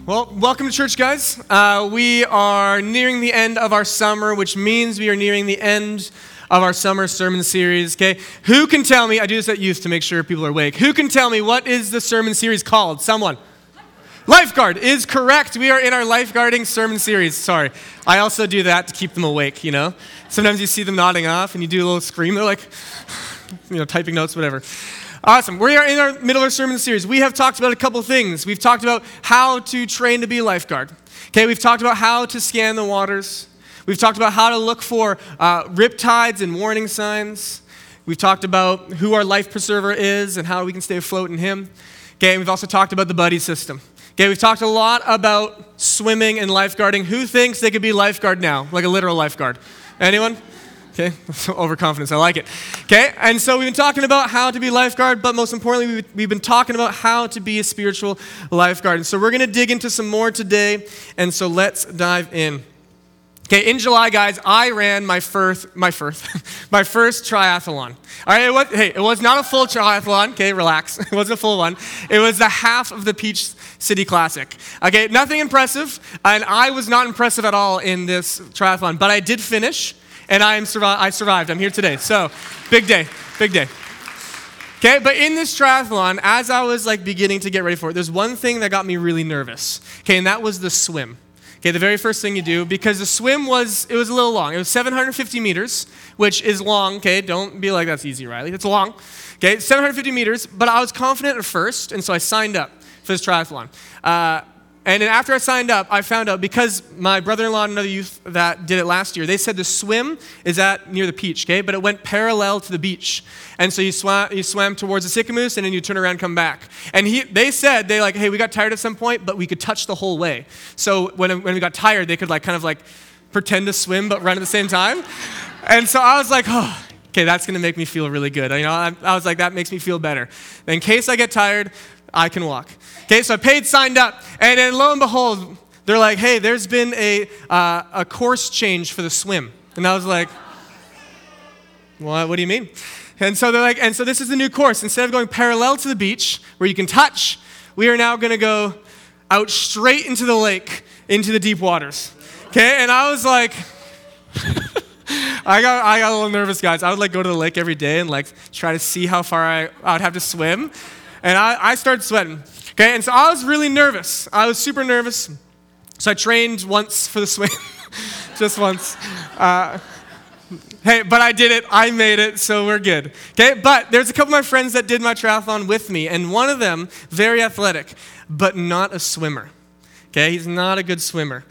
Well, welcome to church, guys. We are nearing the end of our summer, which means we are nearing the end of our summer sermon series, okay? Who can tell me, I do this at youth to make sure people are awake, who can tell me what is the sermon series called? Someone. Lifeguard is correct. We are in our lifeguarding sermon series. Sorry. I also do that to keep them awake, you know? Sometimes you see them nodding off and you do a little scream. They're like, typing notes, whatever. Awesome. We are in our middle of our sermon series. We have talked about a couple things. We've talked about how to train to be a lifeguard. Okay, we've talked about how to scan the waters. We've talked about how to look for riptides and warning signs. We've talked about who our life preserver is and how we can stay afloat in him. Okay, and we've also talked about the buddy system. Okay, we've talked a lot about swimming and lifeguarding. Who thinks they could be lifeguard now, like a literal lifeguard? Anyone? Okay, overconfidence, I like it. Okay, and so we've been talking about how to be lifeguard, but most importantly, we've been talking about how to be a spiritual lifeguard. And so we're going to dig into some more today, and so let's dive in. Okay, in July, guys, I ran my first triathlon. All right, it was not a full triathlon. Okay, relax. It wasn't a full one. It was the half of the Peach City Classic. Okay, nothing impressive, and I was not impressive at all in this triathlon, but I did finish. And I survived. I'm here today. So, big day. Okay, but in this triathlon, as I was beginning to get ready for it, there's one thing that got me really nervous. Okay, and that was the swim. Okay, the very first thing you do, because the swim was a little long. It was 750 meters, which is long. Okay, don't be like, that's easy, Riley. It's long. Okay, 750 meters, but I was confident at first, and so I signed up for this triathlon. And then after I signed up, I found out, because my brother-in-law and another youth that did it last year, they said the swim is near the Peach, okay? But it went parallel to the beach. And so you swam towards the Sicamous, and then you turn around and come back. And they said, hey, we got tired at some point, but we could touch the whole way. So when we got tired, they could pretend to swim, but run at the same time. And so I was like, oh, okay, that's going to make me feel really good. I was like, that makes me feel better. In case I get tired, I can walk. Okay, so I signed up, and then lo and behold, they're like, hey, there's been a course change for the swim. And I was like, what do you mean? And so they're like, and so this is the new course. Instead of going parallel to the beach, where you can touch, we are now going to go out straight into the lake, into the deep waters. Okay, and I was like, I got a little nervous, guys. I would go to the lake every day and try to see how far I would have to swim. And I started sweating. Okay, and so I was really nervous. I was super nervous. So I trained once for the swim, just once. Hey, but I did it. I made it, so we're good. Okay, but there's a couple of my friends that did my triathlon with me, and one of them, very athletic, but not a swimmer. Okay, he's not a good swimmer.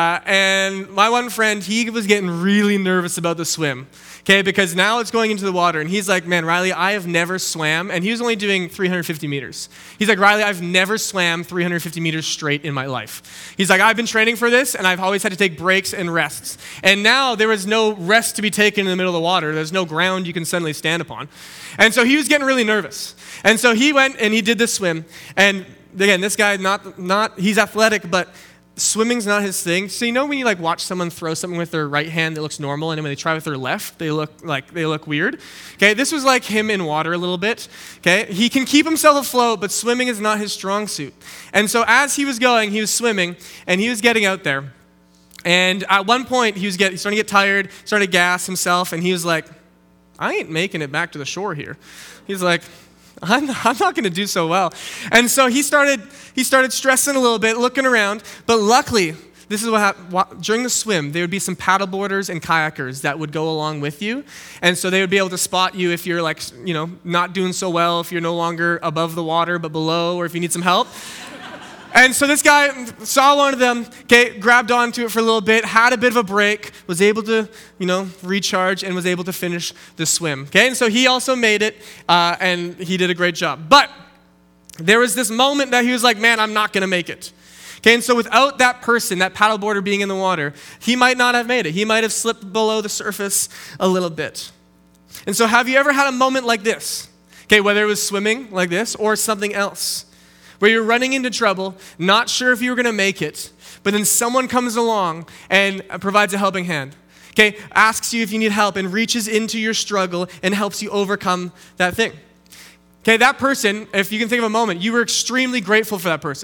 And my one friend, he was getting really nervous about the swim. Okay, because now it's going into the water, and he's like, man, Riley, I have never swam, and he was only doing 350 meters. He's like, Riley, I've never swam 350 meters straight in my life. He's like, I've been training for this, and I've always had to take breaks and rests. And now there was no rest to be taken in the middle of the water. There's no ground you can suddenly stand upon. And so he was getting really nervous. And so he went and he did this swim, and again, this guy, he's athletic, but swimming's not his thing. So when you watch someone throw something with their right hand that looks normal, and then when they try with their left, they look weird. Okay, this was like him in water a little bit. Okay, he can keep himself afloat, but swimming is not his strong suit. And so as he was going, he was swimming, and he was getting out there. And at one point, he was starting to get tired, starting to gas himself, and he was like, I ain't making it back to the shore here. He's like, I'm not going to do so well. And so he started stressing a little bit, looking around. But luckily, this is what happened. During the swim, there would be some paddleboarders and kayakers that would go along with you. And so they would be able to spot you if you're not doing so well, if you're no longer above the water but below, or if you need some help. And so this guy saw one of them, okay, grabbed onto it for a little bit, had a bit of a break, was able to, recharge, and was able to finish the swim. Okay, and so he also made it, and he did a great job. But there was this moment that he was like, man, I'm not going to make it. Okay, and so without that person, that paddleboarder being in the water, he might not have made it. He might have slipped below the surface a little bit. And so have you ever had a moment like this? Okay, whether it was swimming like this or something else, where you're running into trouble, not sure if you were going to make it, but then someone comes along and provides a helping hand. Okay, asks you if you need help and reaches into your struggle and helps you overcome that thing. Okay, that person, if you can think of a moment, you were extremely grateful for that person.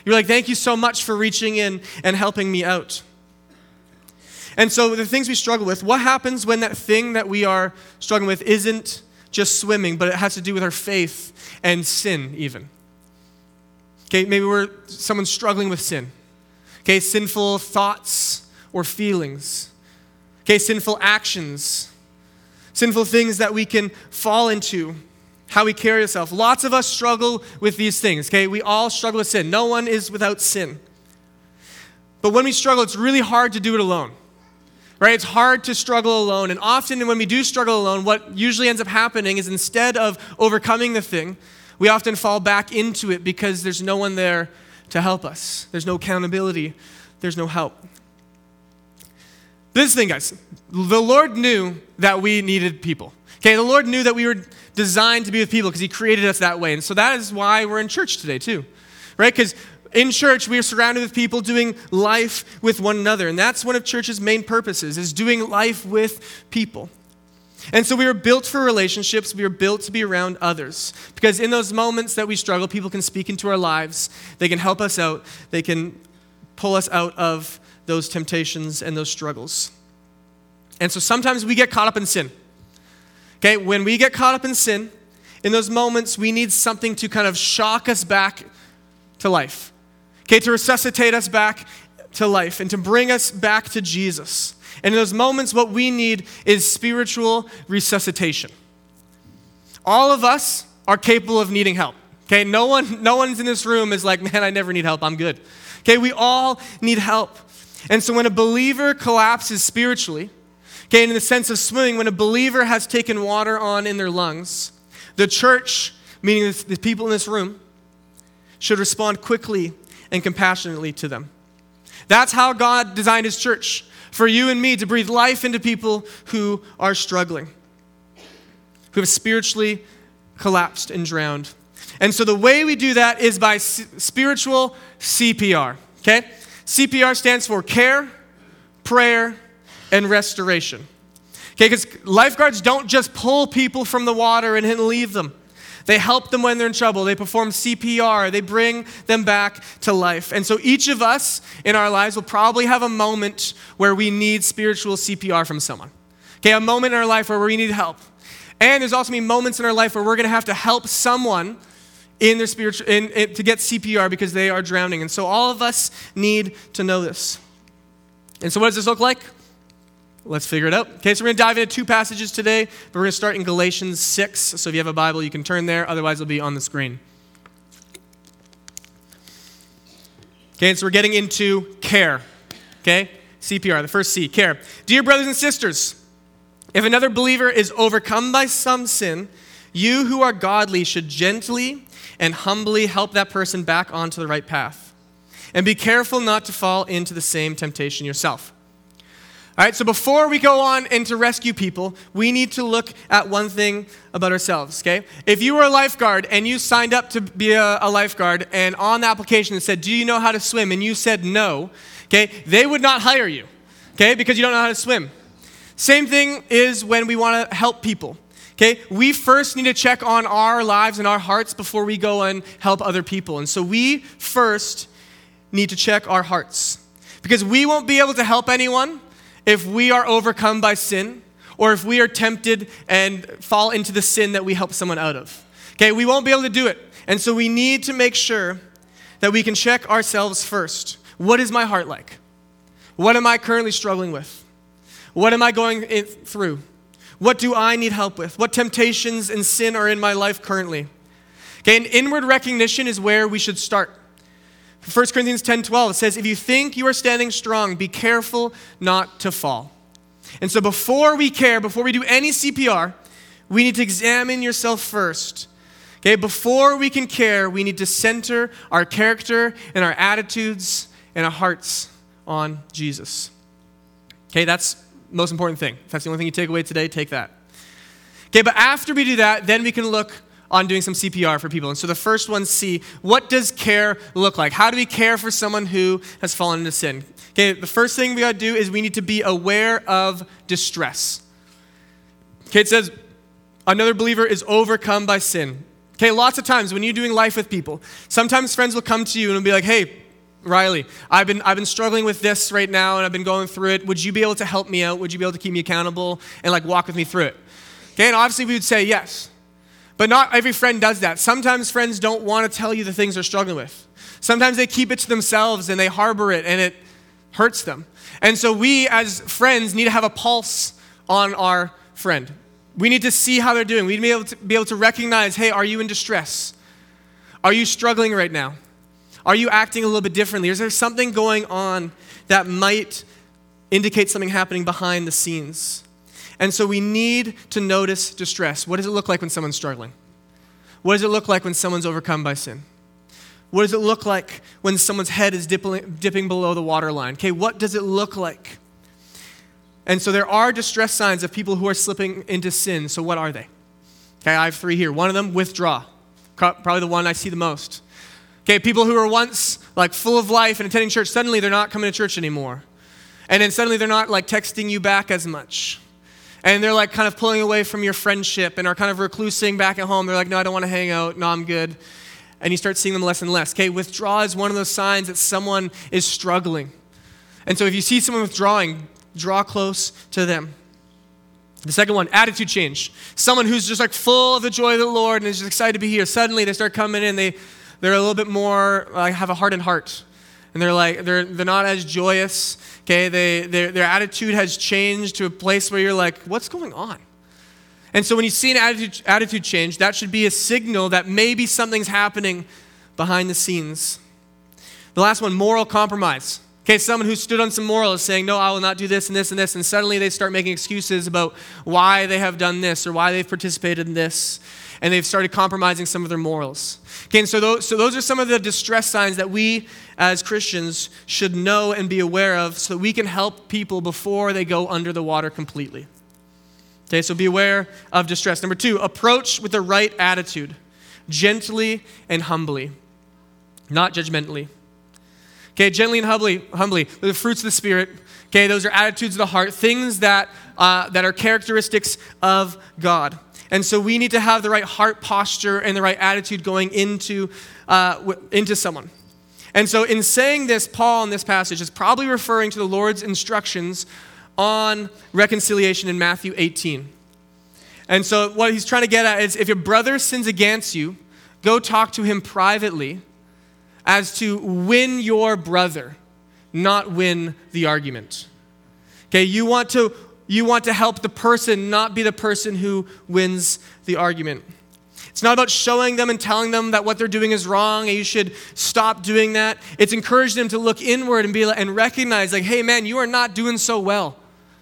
You're like, thank you so much for reaching in and helping me out. And so the things we struggle with, what happens when that thing that we are struggling with isn't just swimming, but it has to do with our faith and sin even? Okay, maybe someone's struggling with sin. Okay, sinful thoughts or feelings. Okay, sinful actions. Sinful things that we can fall into. How we carry ourselves. Lots of us struggle with these things. Okay, we all struggle with sin. No one is without sin. But when we struggle, it's really hard to do it alone. Right? It's hard to struggle alone. And often when we do struggle alone, what usually ends up happening is instead of overcoming the thing, we often fall back into it because there's no one there to help us. There's no accountability. There's no help. This thing, guys, the Lord knew that we needed people. Okay, the Lord knew that we were designed to be with people because he created us that way. And so that is why we're in church today too. Right? Because in church, we are surrounded with people doing life with one another. And that's one of church's main purposes, is doing life with people. And so we were built for relationships. We were built to be around others. Because in those moments that we struggle, people can speak into our lives. They can help us out. They can pull us out of those temptations and those struggles. And so sometimes we get caught up in sin. Okay, when we get caught up in sin, in those moments, we need something to kind of shock us back to life. Okay, to resuscitate us back to life and to bring us back to Jesus. And in those moments, what we need is spiritual resuscitation. All of us are capable of needing help. Okay, no one's in this room is like, man, I never need help, I'm good. Okay, we all need help. And so when a believer collapses spiritually, okay, in the sense of swimming, when a believer has taken water on in their lungs, the church, meaning the people in this room, should respond quickly and compassionately to them. That's how God designed his church, for you and me to breathe life into people who are struggling, who have spiritually collapsed and drowned. And so the way we do that is by spiritual CPR, okay? CPR stands for care, prayer, and restoration. Okay, because lifeguards don't just pull people from the water and leave them. They help them when they're in trouble. They perform CPR. They bring them back to life. And so each of us in our lives will probably have a moment where we need spiritual CPR from someone. Okay, a moment in our life where we need help. And there's also going to be moments in our life where we're going to have to help someone in their to get CPR because they are drowning. And so all of us need to know this. And so what does this look like? Let's figure it out. Okay, so we're going to dive into two passages today, but we're going to start in Galatians 6. So if you have a Bible, you can turn there. Otherwise, it'll be on the screen. Okay, so we're getting into care. Okay, CPR, the first C, care. Dear brothers and sisters, if another believer is overcome by some sin, you who are godly should gently and humbly help that person back onto the right path. And be careful not to fall into the same temptation yourself. All right, so before we go on and to rescue people, we need to look at one thing about ourselves, okay? If you were a lifeguard and you signed up to be a lifeguard and on the application it said, do you know how to swim? And you said no, okay? They would not hire you, okay? Because you don't know how to swim. Same thing is when we want to help people, okay? We first need to check on our lives and our hearts before we go and help other people. And so we first need to check our hearts because we won't be able to help anyone if we are overcome by sin, or if we are tempted and fall into the sin that we help someone out of. Okay, we won't be able to do it. And so we need to make sure that we can check ourselves first. What is my heart like? What am I currently struggling with? What am I going through? What do I need help with? What temptations and sin are in my life currently? Okay, and inward recognition is where we should start. 1 Corinthians 10:12 says, if you think you are standing strong, be careful not to fall. And so before we do any CPR, we need to examine yourself first. Okay, before we can care, we need to center our character and our attitudes and our hearts on Jesus. Okay, that's the most important thing. If that's the only thing you take away today, take that. Okay, but after we do that, then we can look on doing some CPR for people. And so the first one, C, what does care look like? How do we care for someone who has fallen into sin? Okay, the first thing we got to do is we need to be aware of distress. Okay, it says another believer is overcome by sin. Okay, lots of times when you're doing life with people, sometimes friends will come to you and will be like, hey, Riley, I've been struggling with this right now, and I've been going through it. Would you be able to help me out? Would you be able to keep me accountable and like walk with me through it? Okay, and obviously we would say yes. But not every friend does that. Sometimes friends don't want to tell you the things they're struggling with. Sometimes they keep it to themselves and they harbor it and it hurts them. And so we as friends need to have a pulse on our friend. We need to see how they're doing. We need to be able to recognize, hey, are you in distress? Are you struggling right now? Are you acting a little bit differently? Is there something going on that might indicate something happening behind the scenes? And so we need to notice distress. What does it look like when someone's struggling? What does it look like when someone's overcome by sin? What does it look like when someone's head is dipping below the waterline? Okay, what does it look like? And so there are distress signs of people who are slipping into sin. So what are they? Okay, I have 3 here. One of them, withdraw. Probably the one I see the most. Okay, people who were once like full of life and attending church, suddenly they're not coming to church anymore. And then suddenly they're not like texting you back as much. And they're like kind of pulling away from your friendship and are kind of reclusing back at home. They're like, no, I don't want to hang out. No, I'm good. And you start seeing them less and less. Okay, withdrawal is one of those signs that someone is struggling. And so if you see someone withdrawing, draw close to them. The second one, attitude change. Someone who's just like full of the joy of the Lord and is just excited to be here. Suddenly they start coming in, they're a little bit more, have a hardened heart. And they're not as joyous. Okay, their attitude has changed to a place where you're like, what's going on? And so when you see an attitude change, that should be a signal that maybe something's happening behind the scenes. The last one, moral compromise. Okay, someone who stood on some moral is saying, no, I will not do this and this and this, and suddenly they start making excuses about why they have done this or why they've participated in this, and they've started compromising some of their morals. Okay, and so those are some of the distress signs that we as Christians should know and be aware of so that we can help people before they go under the water completely. Okay, so be aware of distress. Number 2, approach with the right attitude, gently and humbly, not judgmentally. Okay, gently and humbly, the fruits of the Spirit. Okay, those are attitudes of the heart, things that are characteristics of God. And so we need to have the right heart posture and the right attitude going into someone. And so in saying this, Paul in this passage is probably referring to the Lord's instructions on reconciliation in Matthew 18. And so what he's trying to get at is if your brother sins against you, go talk to him privately as to win your brother, not win the argument. Okay, you want to help the person, not be the person who wins the argument. It's not about showing them and telling them that what they're doing is wrong and you should stop doing that. It's encouraging them to look inward and recognize like, hey man, you are not doing so well.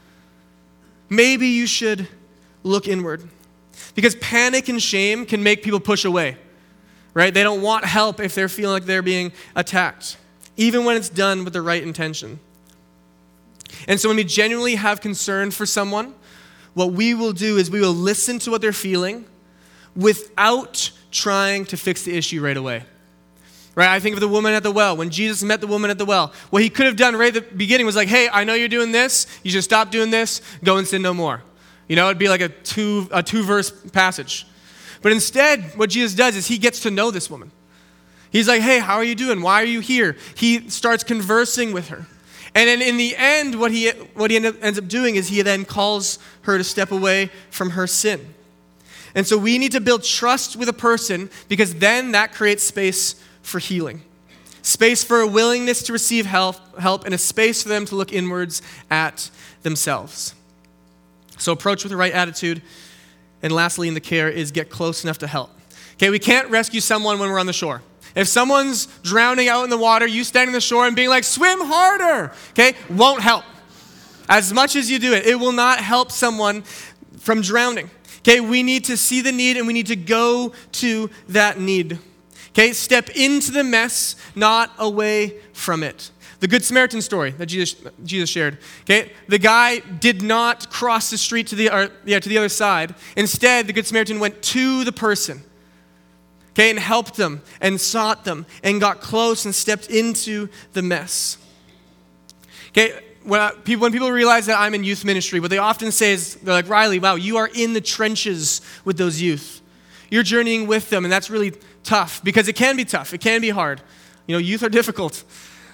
Maybe you should look inward. Because panic and shame can make people push away. Right? They don't want help if they're feeling like they're being attacked, even when it's done with the right intention. And so when we genuinely have concern for someone, what we will do is we will listen to what they're feeling without trying to fix the issue right away. Right? I think of the woman at the well. When Jesus met the woman at the well, what he could have done right at the beginning was like, hey, I know you're doing this. You should stop doing this. Go and sin no more. You know, it'd be like a two-verse passage. But instead, what Jesus does is he gets to know this woman. He's like, hey, how are you doing? Why are you here? He starts conversing with her. And then in the end, what he ends up doing is he then calls her to step away from her sin. And so we need to build trust with a person because then that creates space for healing. Space for a willingness to receive help, and a space for them to look inwards at themselves. So approach with the right attitude. And lastly, in the care is get close enough to help. Okay, we can't rescue someone when we're on the shore. If someone's drowning out in the water, you standing on the shore and being like, swim harder, okay, won't help. As much as you do it, it will not help someone from drowning. Okay, we need to see the need and we need to go to that need. Okay, step into the mess, not away from it. The Good Samaritan story that Jesus shared. Okay, the guy did not cross the street to the other side. Instead, the Good Samaritan went to the person. Okay, and helped them and sought them and got close and stepped into the mess. Okay, when people realize that I'm in youth ministry, what they often say is, they're like, Riley, wow, you are in the trenches with those youth. You're journeying with them, and that's really tough because it can be tough. It can be hard. You know, youth are difficult.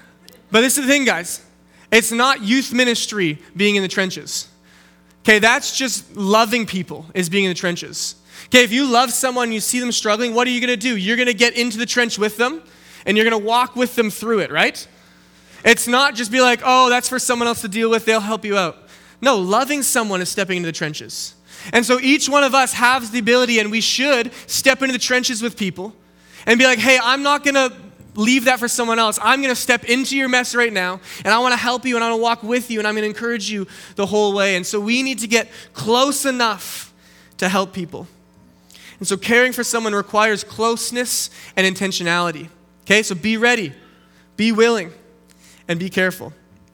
But this is the thing, guys. It's not youth ministry being in the trenches. Okay, that's just loving people is being in the trenches. Okay, if you love someone, you see them struggling, what are you going to do? You're going to get into the trench with them, and you're going to walk with them through it, right? It's not just be like, oh, that's for someone else to deal with, they'll help you out. No, loving someone is stepping into the trenches. And so each one of us has the ability, and we should step into the trenches with people and be like, hey, I'm not going to leave that for someone else. I'm going to step into your mess right now, and I want to help you, and I want to walk with you, and I'm going to encourage you the whole way. And so we need to get close enough to help people. And so caring for someone requires closeness and intentionality. Okay, so be ready, be willing, and be careful.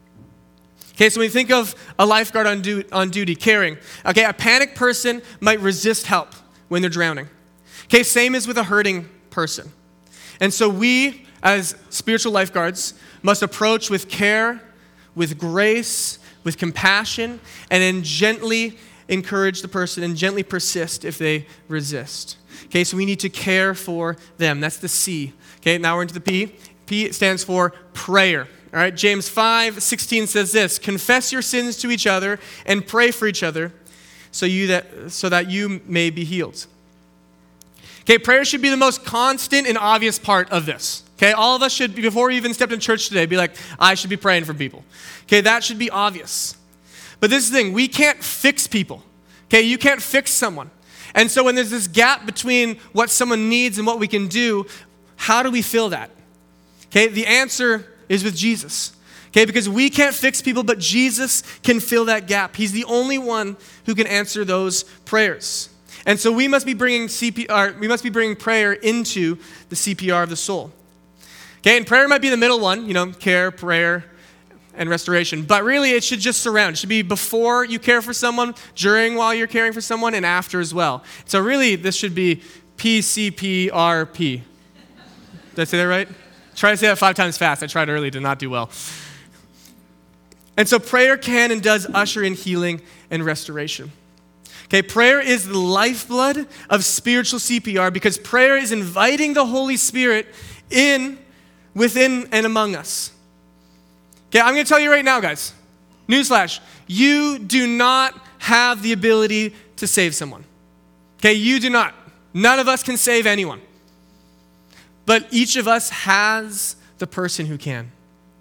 Okay, so when you think of a lifeguard on duty, caring, okay, a panicked person might resist help when they're drowning. Okay, same as with a hurting person. And so we, as spiritual lifeguards, must approach with care, with grace, with compassion, and then gently encourage the person and gently persist if they resist. Okay, so we need to care for them. That's the C. Okay, now we're into the P. P stands for prayer. All right, James 5:16 says this: confess your sins to each other and pray for each other so that you may be healed. Okay, prayer should be the most constant and obvious part of this. Okay, all of us should, before we even stepped in church today, be like, I should be praying for people. Okay, that should be obvious. But this is the thing, we can't fix people. Okay, you can't fix someone. And so when there's this gap between what someone needs and what we can do, how do we fill that? Okay, the answer is with Jesus. Okay, because we can't fix people, but Jesus can fill that gap. He's the only one who can answer those prayers. And so we must be bringing prayer into the CPR of the soul. Okay, and prayer might be the middle one, care, prayer, and restoration. But really, it should just surround. It should be before you care for someone, during while you're caring for someone, and after as well. So really, this should be PCPRP. Did I say that right? Try to say that 5 times fast. I tried early, did not do well. And so prayer can and does usher in healing and restoration. Okay, prayer is the lifeblood of spiritual CPR because prayer is inviting the Holy Spirit in, within, and among us. Okay, I'm going to tell you right now, guys. Newsflash. You do not have the ability to save someone. Okay, you do not. None of us can save anyone. But each of us has the person who can.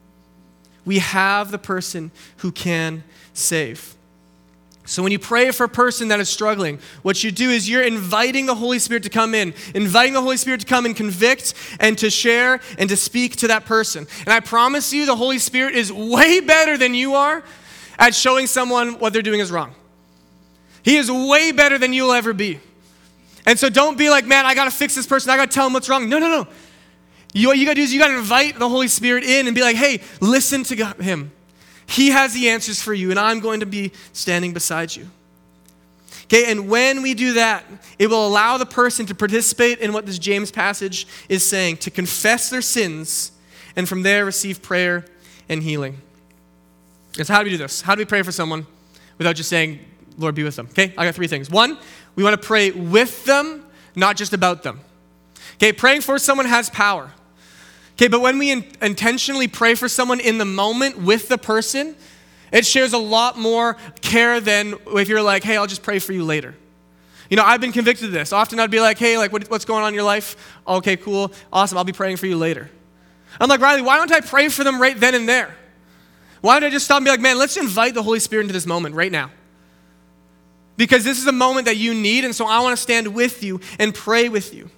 We have the person who can save. So when you pray for a person that is struggling, what you do is you're inviting the Holy Spirit to come in, inviting the Holy Spirit to come and convict and to share and to speak to that person. And I promise you, the Holy Spirit is way better than you are at showing someone what they're doing is wrong. He is way better than you'll ever be. And so don't be like, man, I got to fix this person. I got to tell him what's wrong. No. What you got to do is you got to invite the Holy Spirit in and be like, hey, listen to him. He has the answers for you, and I'm going to be standing beside you. Okay, and when we do that, it will allow the person to participate in what this James passage is saying, to confess their sins, and from there receive prayer and healing. And so how do we do this? How do we pray for someone without just saying, Lord, be with them? Okay, I got 3 things. 1, we want to pray with them, not just about them. Okay, praying for someone has power. Okay, but when we intentionally pray for someone in the moment with the person, it shares a lot more care than if you're like, hey, I'll just pray for you later. I've been convicted of this. Often I'd be like, hey, what's going on in your life? Okay, cool, awesome, I'll be praying for you later. I'm like, Riley, why don't I pray for them right then and there? Why don't I just stop and be like, man, let's invite the Holy Spirit into this moment right now? Because this is a moment that you need, and so I want to stand with you and pray with you.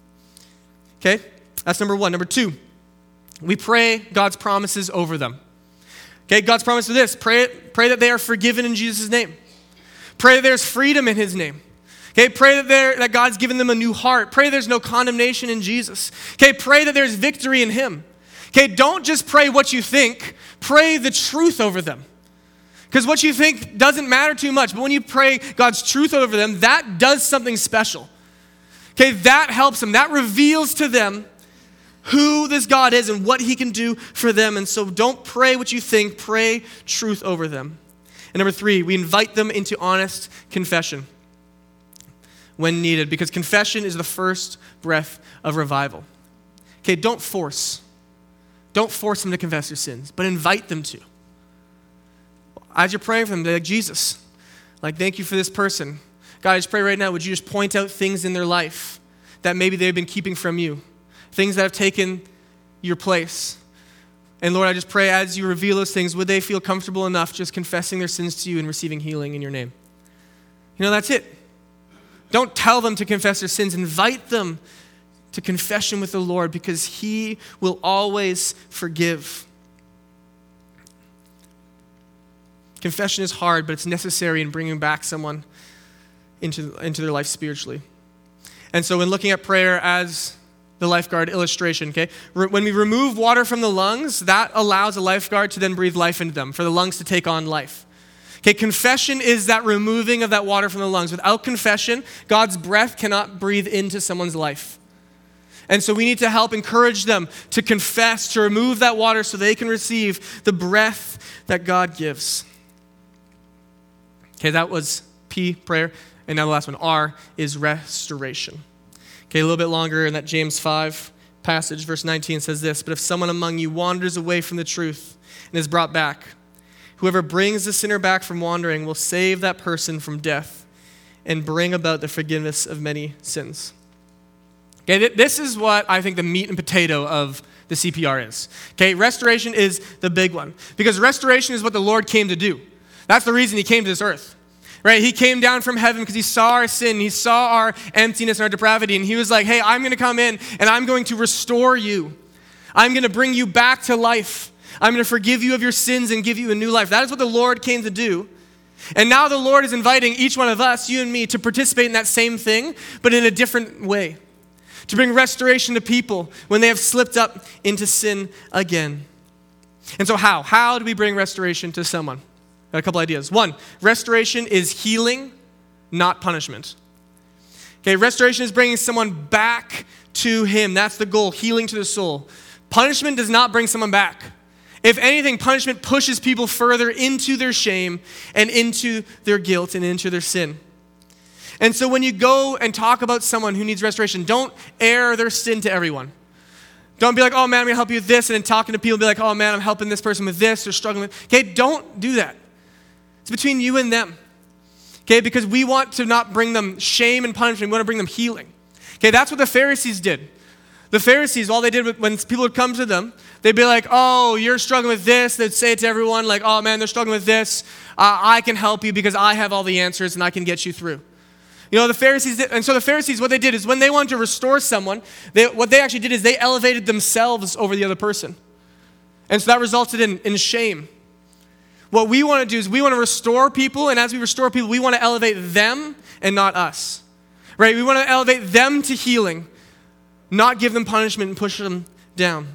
Okay, that's number 1. Number 2, we pray God's promises over them. Okay, God's promise is this: pray that they are forgiven in Jesus' name. Pray that there's freedom in His name. Okay, pray that God's given them a new heart. Pray there's no condemnation in Jesus. Okay, pray that there's victory in Him. Okay, don't just pray what you think. Pray the truth over them. Because what you think doesn't matter too much, but when you pray God's truth over them, that does something special. Okay, that helps them. That reveals to them who this God is and what He can do for them. And so don't pray what you think, pray truth over them. And number 3, we invite them into honest confession when needed, because confession is the first breath of revival. Okay, don't force. Don't force them to confess their sins, but invite them to. As you're praying for them, be like, Jesus, like, thank you for this person. God, I just pray right now, would you just point out things in their life that maybe they've been keeping from you, things that have taken your place. And Lord, I just pray as you reveal those things, would they feel comfortable enough just confessing their sins to you and receiving healing in your name? That's it. Don't tell them to confess their sins. Invite them to confession with the Lord because he will always forgive. Confession is hard, but it's necessary in bringing back someone into their life spiritually. And so when looking at prayer as the lifeguard illustration, okay, when we remove water from the lungs, that allows a lifeguard to then breathe life into them, for the lungs to take on life. Okay, confession is that removing of that water from the lungs. Without confession, God's breath cannot breathe into someone's life. And so we need to help encourage them to confess, to remove that water so they can receive the breath that God gives. Okay, that was P, prayer. And now the last one, R, is restoration. Okay, a little bit longer in that James 5 passage, verse 19 says this, "But if someone among you wanders away from the truth and is brought back, whoever brings the sinner back from wandering will save that person from death and bring about the forgiveness of many sins." Okay, this is what I think the meat and potato of the CPR is. Okay, restoration is the big one because restoration is what the Lord came to do. That's the reason he came to this earth, right? He came down from heaven because he saw our sin, he saw our emptiness and our depravity, and he was like, hey, I'm going to come in and I'm going to restore you. I'm going to bring you back to life. I'm going to forgive you of your sins and give you a new life. That is what the Lord came to do. And now the Lord is inviting each one of us, you and me, to participate in that same thing, but in a different way. To bring restoration to people when they have slipped up into sin again. And so how? How do we bring restoration to someone? Got a couple ideas. One, restoration is healing, not punishment. Okay, restoration is bringing someone back to him. That's the goal, healing to the soul. Punishment does not bring someone back. If anything, punishment pushes people further into their shame and into their guilt and into their sin. And so when you go and talk about someone who needs restoration, don't air their sin to everyone. Don't be like, oh man, I'm going to help you with this, and then talking to people, be like, oh man, I'm helping this person with this, or struggling with. Okay, don't do that. It's between you and them. Okay, because we want to not bring them shame and punishment, we want to bring them healing. Okay, that's what the Pharisees did. The Pharisees, all they did when people would come to them, they'd be like, oh, you're struggling with this. They'd say it to everyone, like, oh man, they're struggling with this. I can help you because I have all the answers and I can get you through. The Pharisees did, and so the Pharisees, what they did is when they wanted to restore someone, what they actually did is they elevated themselves over the other person. And so that resulted in shame. What we want to do is we want to restore people, and as we restore people, we want to elevate them and not us. Right? We want to elevate them to healing, not give them punishment and push them down.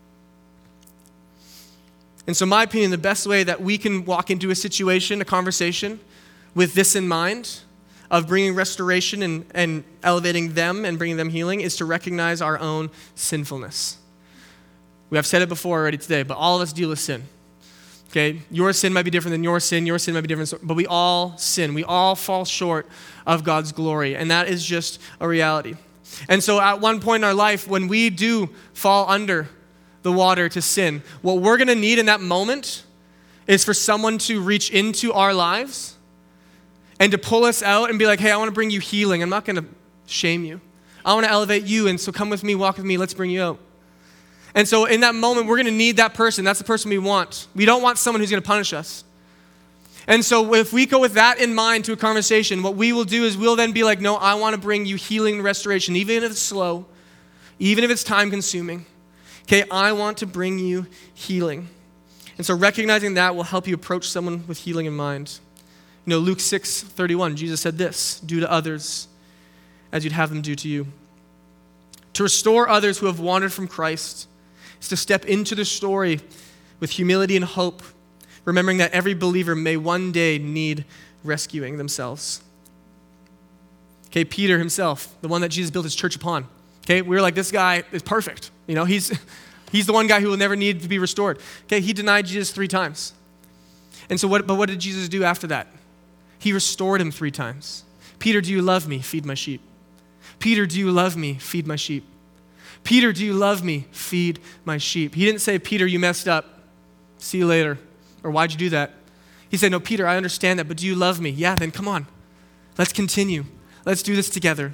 And so in my opinion, the best way that we can walk into a situation, a conversation, with this in mind, of bringing restoration and elevating them and bringing them healing, is to recognize our own sinfulness. We have said it before already today, but all of us deal with sin. Okay, your sin might be different than your sin might be different, but we all sin. We all fall short of God's glory, and that is just a reality. And so at one point in our life, when we do fall under the water to sin, what we're going to need in that moment is for someone to reach into our lives and to pull us out and be like, hey, I want to bring you healing. I'm not going to shame you. I want to elevate you, and so come with me, walk with me, let's bring you out. And so in that moment, we're going to need that person. That's the person we want. We don't want someone who's going to punish us. And so if we go with that in mind to a conversation, what we will do is we'll then be like, no, I want to bring you healing and restoration, even if it's slow, even if it's time consuming. Okay, I want to bring you healing. And so recognizing that will help you approach someone with healing in mind. Luke 6:31, Jesus said this, do to others as you'd have them do to you. To restore others who have wandered from Christ is to step into the story with humility and hope, remembering that every believer may one day need rescuing themselves. Okay, Peter himself, the one that Jesus built his church upon. Okay, we were like, this guy is perfect. He's the one guy who will never need to be restored. Okay, he denied Jesus 3 times. And so what did Jesus do after that? He restored him 3 times. Peter, do you love me? Feed my sheep. Peter, do you love me? Feed my sheep. Peter, do you love me? Feed my sheep. He didn't say, Peter, you messed up. See you later. Or why'd you do that? He said, no, Peter, I understand that, but do you love me? Yeah, then come on. Let's continue. Let's do this together.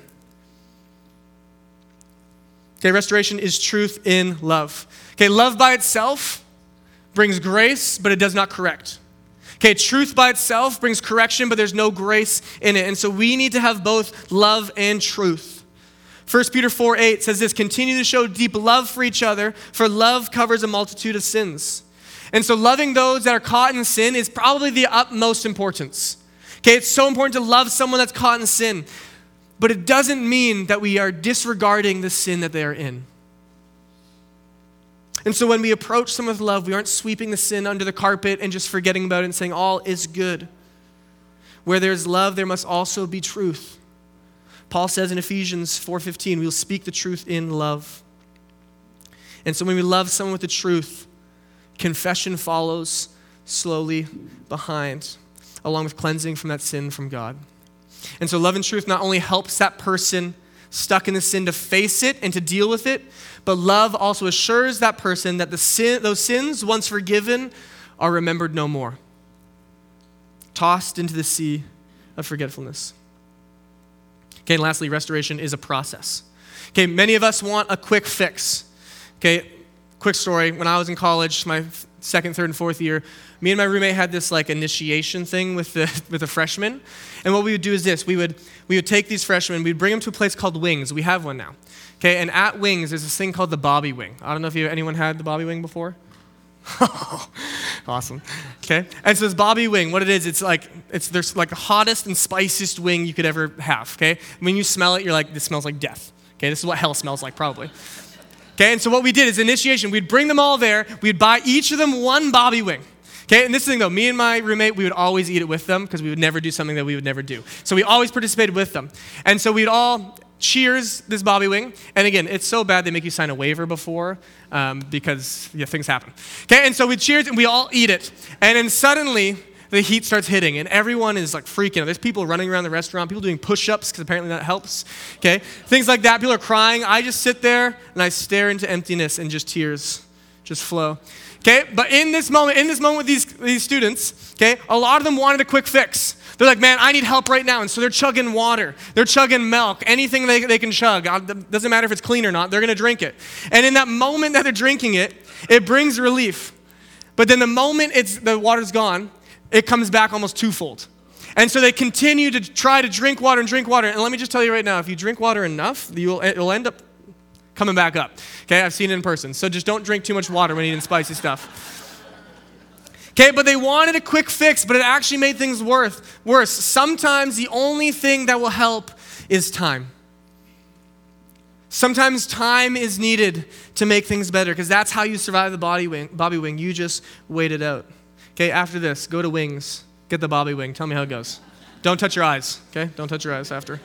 Okay, restoration is truth in love. Okay, love by itself brings grace, but it does not correct. Okay, truth by itself brings correction, but there's no grace in it. And so we need to have both love and truth. 1 Peter 4:8 says this, continue to show deep love for each other, for love covers a multitude of sins. And so loving those that are caught in sin is probably the utmost importance. Okay, it's so important to love someone that's caught in sin. But it doesn't mean that we are disregarding the sin that they are in. And so when we approach someone with love, we aren't sweeping the sin under the carpet and just forgetting about it and saying all is good. Where there's love, there must also be truth. Paul says in Ephesians 4:15, we will speak the truth in love. And so when we love someone with the truth, confession follows slowly behind, along with cleansing from that sin from God. And so love and truth not only helps that person stuck in the sin to face it and to deal with it, but love also assures that person that those sins, once forgiven, are remembered no more. Tossed into the sea of forgetfulness. Okay, and lastly, restoration is a process. Okay, many of us want a quick fix. Okay, quick story. When I was in college, my second, third, and fourth year, me and my roommate had this like initiation thing with the freshmen. And what we would do is this. We would take these freshmen, we'd bring them to a place called Wings. We have one now. Okay, and at Wings, there's this thing called the Bobby Wing. I don't know if anyone had the Bobby Wing before. Awesome. Okay, and so this Bobby Wing, what it is, there's like the hottest and spiciest wing you could ever have. Okay, when you smell it, you're like, this smells like death. Okay, this is what hell smells like probably. Okay, and so what we did is initiation. We'd bring them all there. We'd buy each of them one Bobby Wing. Okay, and this thing though, me and my roommate, we would always eat it with them because we would never do something that we would never do. So we always participated with them. And so we'd all cheers this Bobby Wing. And again, it's so bad they make you sign a waiver before because things happen. Okay, and so we cheers and we all eat it. And then suddenly the heat starts hitting and everyone is like freaking out. There's people running around the restaurant, people doing push-ups because apparently that helps. Okay, things like that. People are crying. I just sit there and I stare into emptiness and just tears just flow. Okay, but in this moment with these students, okay, a lot of them wanted a quick fix. They're like, man, I need help right now. And so they're chugging water. They're chugging milk. Anything they can chug. Doesn't matter if it's clean or not. They're going to drink it. And in that moment that they're drinking it, it brings relief. But then the moment the water's gone, it comes back almost twofold. And so they continue to try to drink water. And let me just tell you right now, if you drink water enough, it'll end up coming back up. Okay, I've seen it in person. So just don't drink too much water when eating spicy stuff. Okay, but they wanted a quick fix, but it actually made things worse. Sometimes the only thing that will help is time. Sometimes time is needed to make things better because that's how you survive the Bobby Wing. You just wait it out. Okay, after this, go to Wings, get the Bobby Wing. Tell me how it goes. Don't touch your eyes, okay? Don't touch your eyes after.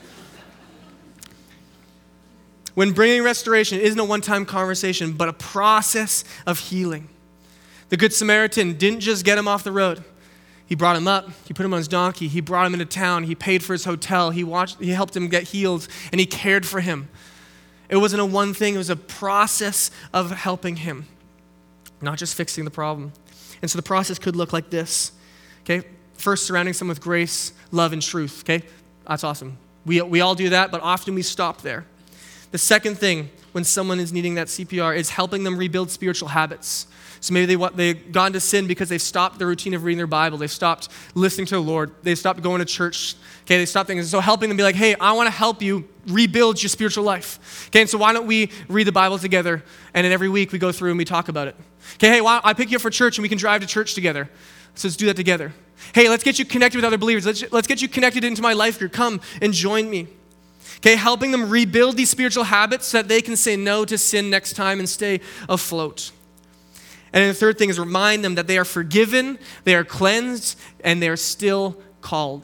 When bringing restoration, it isn't a one-time conversation, but a process of healing. The Good Samaritan didn't just get him off the road. He brought him up. He put him on his donkey. He brought him into town. He paid for his hotel. He helped him get healed, and he cared for him. It wasn't a one thing. It was a process of helping him, not just fixing the problem. And so the process could look like this. Okay, first surrounding someone with grace, love, and truth. Okay, that's awesome. We all do that, but often we stop there. The second thing when someone is needing that CPR is helping them rebuild spiritual habits. So maybe they've gone to sin because they've stopped the routine of reading their Bible. They've stopped listening to the Lord. They've stopped going to church. Okay, they stopped things. So helping them be like, hey, I want to help you rebuild your spiritual life. Okay, and so why don't we read the Bible together? And then every week we go through and we talk about it. Okay, hey, I pick you up for church and we can drive to church together. So let's do that together. Hey, let's get you connected with other believers. Let's get you connected into my life group. Come and join me. Okay, helping them rebuild these spiritual habits so that they can say no to sin next time and stay afloat. And then the third thing is remind them that they are forgiven, they are cleansed, and they are still called.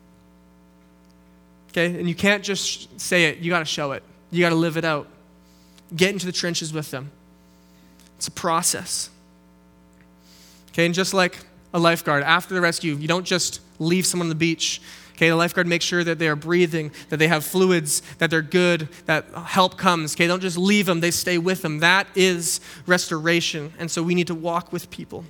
Okay, and you can't just say it, you got to show it. You got to live it out. Get into the trenches with them. It's a process. Okay, and just like a lifeguard, after the rescue, you don't just leave someone on the beach. Okay, the lifeguard makes sure that they are breathing, that they have fluids, that they're good, that help comes. Okay, don't just leave them, they stay with them. That is restoration. And so we need to walk with people.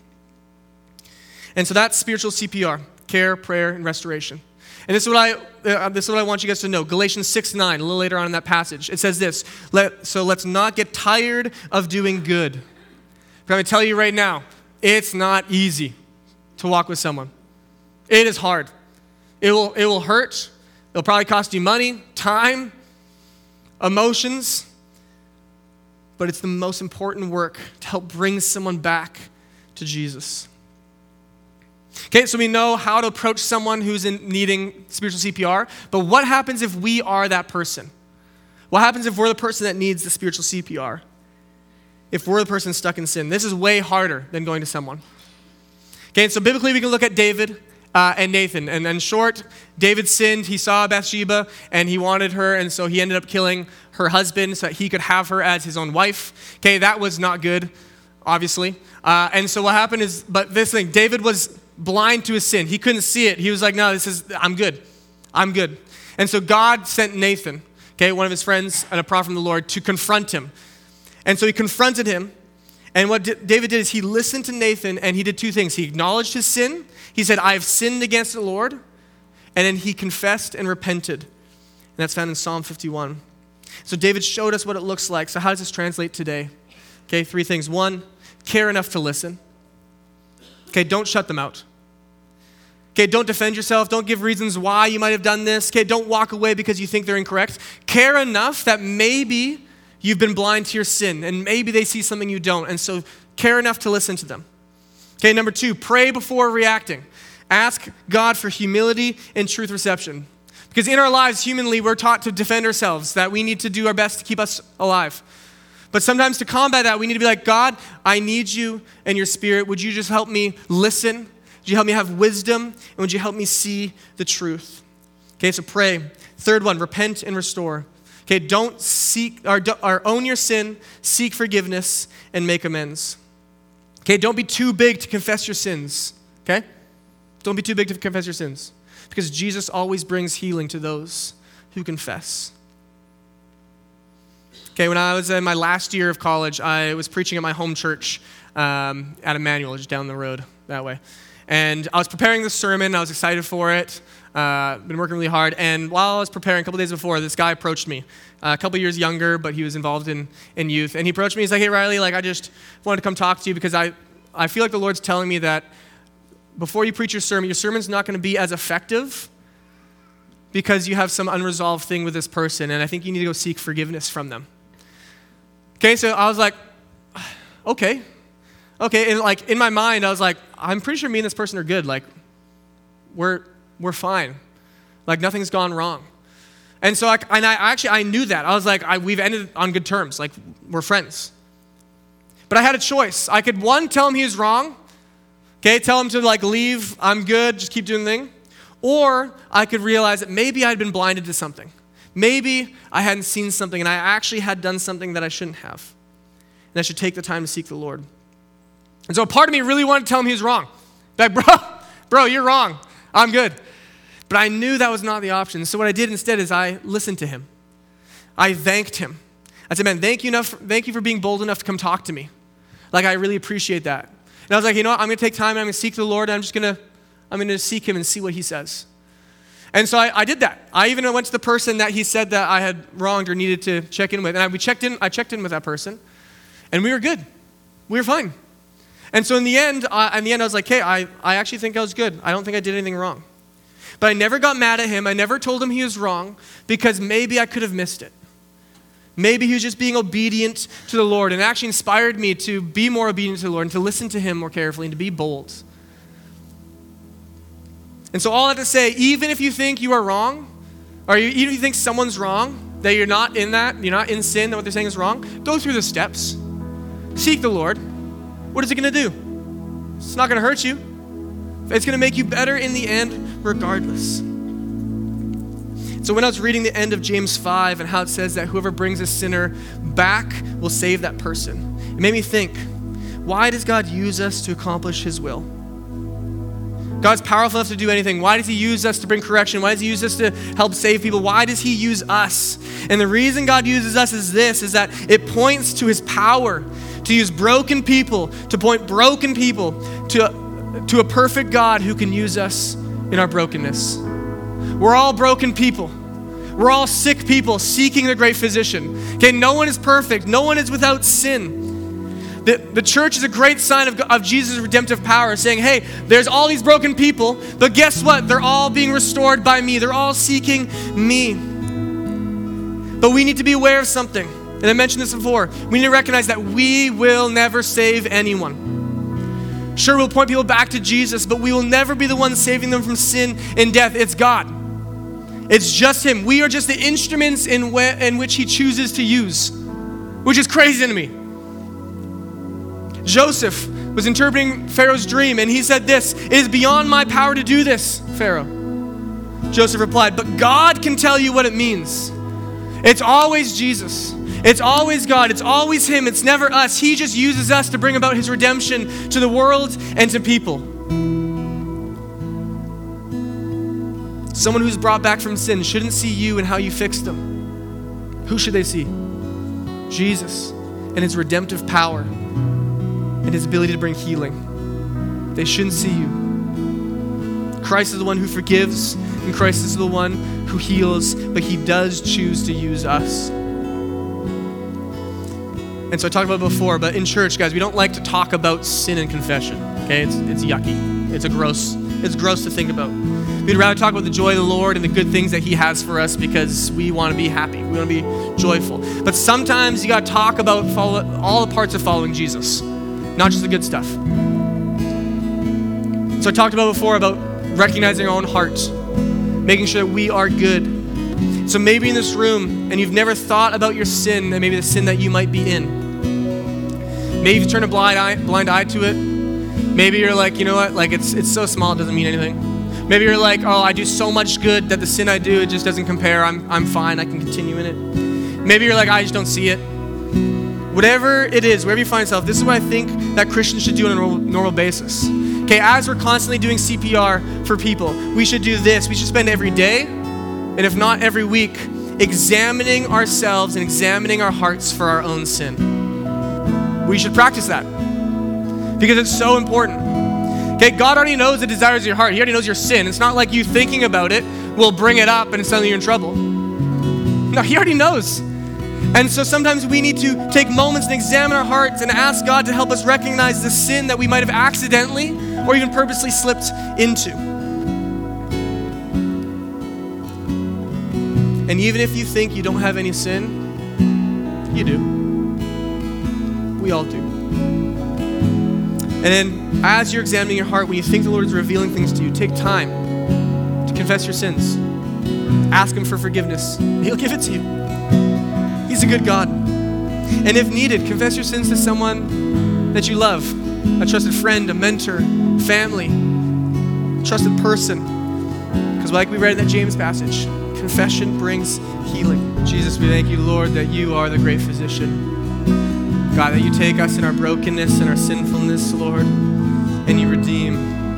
And so that's spiritual CPR, care, prayer, and restoration. And this is what I want you guys to know. Galatians 6:9, a little later on in that passage. It says this, so let's not get tired of doing good. I'm going to tell you right now, it's not easy to walk with someone. It is hard. It will hurt. It'll probably cost you money, time, emotions. But it's the most important work to help bring someone back to Jesus. Okay, so we know how to approach someone who's needing spiritual CPR, but what happens if we are that person? What happens if we're the person that needs the spiritual CPR? If we're the person stuck in sin? This is way harder than going to someone. Okay, so biblically we can look at David and Nathan. And in short, David sinned. He saw Bathsheba and he wanted her, and so he ended up killing her husband so that he could have her as his own wife. Okay, that was not good, obviously. And so what happened is, but this thing, David was blind to his sin. He couldn't see it. He was like, no, I'm good. I'm good. And so God sent Nathan, okay, one of his friends and a prophet from the Lord, to confront him. And so he confronted him. And what David did is he listened to Nathan and he did two things. He acknowledged his sin. He said, I've sinned against the Lord. And then he confessed and repented. And that's found in Psalm 51. So David showed us what it looks like. So how does this translate today? Okay, three things. One, care enough to listen. Okay, don't shut them out. Okay, don't defend yourself. Don't give reasons why you might have done this. Okay, don't walk away because you think they're incorrect. Care enough that maybe you've been blind to your sin and maybe they see something you don't. And so care enough to listen to them. Okay, number two, pray before reacting. Ask God for humility and truth reception. Because in our lives, humanly, we're taught to defend ourselves, that we need to do our best to keep us alive. But sometimes to combat that, we need to be like, God, I need you and your spirit. Would you just help me listen? Would you help me have wisdom? And would you help me see the truth? Okay, so pray. Third one, repent and restore. Okay, don't seek or own your sin, seek forgiveness, and make amends. Okay, don't be too big to confess your sins. Okay? Don't be too big to confess your sins. Because Jesus always brings healing to those who confess. Okay, when I was in my last year of college, I was preaching at my home church at Emmanuel, just down the road that way. And I was preparing this sermon. I was excited for it. Been working really hard. And while I was preparing, a couple days before, this guy approached me. A couple years younger, but he was involved in youth. And he approached me. He's like, hey, Riley, I just wanted to come talk to you because I feel like the Lord's telling me that before you preach your sermon's not going to be as effective because you have some unresolved thing with this person. And I think you need to go seek forgiveness from them. Okay, so I was like, okay. And in my mind, I was like, I'm pretty sure me and this person are good. We're fine. Nothing's gone wrong. And so I knew that. I was like, we've ended on good terms. We're friends. But I had a choice. I could, one, tell him he was wrong. Okay, tell him to leave. I'm good. Just keep doing the thing. Or I could realize that maybe I'd been blinded to something. Maybe I hadn't seen something and I actually had done something that I shouldn't have. And I should take the time to seek the Lord. And so a part of me really wanted to tell him he was wrong. Bro, you're wrong. I'm good. But I knew that was not the option. So what I did instead is I listened to him. I thanked him. I said, man, thank you for being bold enough to come talk to me. I really appreciate that. And I was like, you know what? I'm going to take time and I'm going to seek the Lord. And I'm going to seek him and see what he says. And so I did that. I even went to the person that he said that I had wronged or needed to check in with. And I checked in with that person. And we were good. We were fine. And so in the end, I was like, hey, I actually think I was good. I don't think I did anything wrong. But I never got mad at him. I never told him he was wrong because maybe I could have missed it. Maybe he was just being obedient to the Lord, and it actually inspired me to be more obedient to the Lord and to listen to him more carefully and to be bold. And so all I have to say, even if you think you are wrong, or even if you think someone's wrong, that you're not in sin, that what they're saying is wrong, go through the steps. Seek the Lord. What is it going to do? It's not going to hurt you. It's going to make you better in the end regardless. So when I was reading the end of James 5 and how it says that whoever brings a sinner back will save that person, it made me think, why does God use us to accomplish his will? God's powerful enough to do anything. Why does he use us to bring correction? Why does he use us to help save people? Why does he use us? And the reason God uses us is that it points to his power to use broken people, to point broken people to a perfect God who can use us in our brokenness. We're all broken people. We're all sick people seeking the great physician. Okay, no one is perfect. No one is without sin. The church is a great sign of Jesus' redemptive power, saying, hey, there's all these broken people, but guess what? They're all being restored by me. They're all seeking me. But we need to be aware of something. And I mentioned this before. We need to recognize that we will never save anyone. Sure, we'll point people back to Jesus, but we will never be the ones saving them from sin and death. It's God. It's just him. We are just the instruments in which he chooses to use, which is crazy to me. Joseph was interpreting Pharaoh's dream, and he said this, "It is beyond my power to do this, Pharaoh." Joseph replied, "But God can tell you what it means." It's always Jesus. It's always God. It's always him. It's never us. He just uses us to bring about his redemption to the world and to people. Someone who's brought back from sin shouldn't see you and how you fixed them. Who should they see? Jesus and his redemptive power and his ability to bring healing. They shouldn't see you. Christ is the one who forgives, and Christ is the one who heals, but he does choose to use us. And so I talked about it before, but in church, guys, we don't like to talk about sin and confession. Okay, it's yucky. It's gross to think about. We'd rather talk about the joy of the Lord and the good things that he has for us because we want to be happy. We want to be joyful. But sometimes you got to talk about all the parts of following Jesus, not just the good stuff. So I talked about before about recognizing our own heart, making sure that we are good. So maybe in this room, and you've never thought about your sin and maybe the sin that you might be in. Maybe you've turned a blind eye to it. Maybe you're like, you know what, like it's so small it doesn't mean anything. Maybe you're like, oh, I do so much good that the sin I do, it just doesn't compare. I'm fine, I can continue in it. Maybe you're like, I just don't see it. Whatever it is, wherever you find yourself, this is what I think that Christians should do on a normal basis. Okay, as we're constantly doing CPR for people, we should do this. We should spend every day, and if not every week, examining ourselves and examining our hearts for our own sin. We should practice that because it's so important. Okay, God already knows the desires of your heart. He already knows your sin. It's not like you thinking about it will bring it up and suddenly you're in trouble. No, he already knows. And so sometimes we need to take moments and examine our hearts and ask God to help us recognize the sin that we might have accidentally or even purposely slipped into. And even if you think you don't have any sin, you do. We all do. And then as you're examining your heart, when you think the Lord is revealing things to you, take time to confess your sins. Ask him for forgiveness. He'll give it to you. He's a good God. And if needed, confess your sins to someone that you love, a trusted friend, a mentor, family, trusted person. Because like we read in that James passage, confession brings healing. Jesus, we thank you, Lord, that you are the great physician. God, that you take us in our brokenness and our sinfulness, Lord, and you redeem.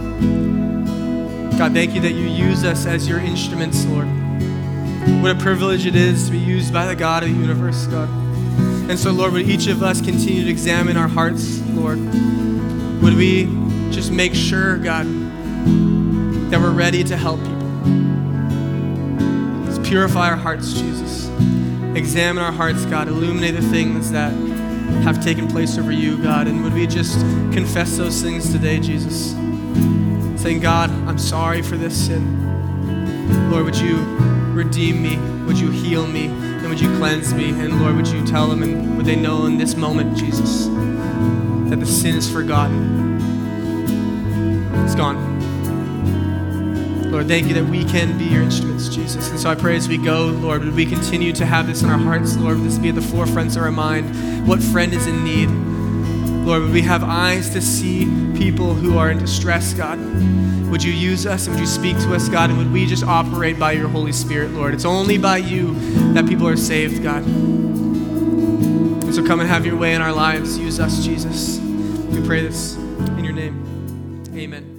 God, thank you that you use us as your instruments, Lord. What a privilege it is to be used by the God of the universe, God. And so, Lord, would each of us continue to examine our hearts, Lord? Would we just make sure, God, that we're ready to help people? Let's purify our hearts, Jesus. Examine our hearts, God. Illuminate the things that have taken place over you, God. And would we just confess those things today, Jesus? Saying, God, I'm sorry for this sin. Lord, would you redeem me? Would you heal me? And would you cleanse me? And Lord, would you tell them and would they know in this moment, Jesus, that the sin is forgotten? It's gone. Lord, thank you that we can be your instruments, Jesus. And so I pray as we go, Lord, would we continue to have this in our hearts, Lord, would this be at the forefront of our mind? What friend is in need? Lord, would we have eyes to see people who are in distress, God? Would you use us and would you speak to us, God? And would we just operate by your Holy Spirit, Lord? It's only by you that people are saved, God. And so come and have your way in our lives. Use us, Jesus. We pray this in your name. Amen.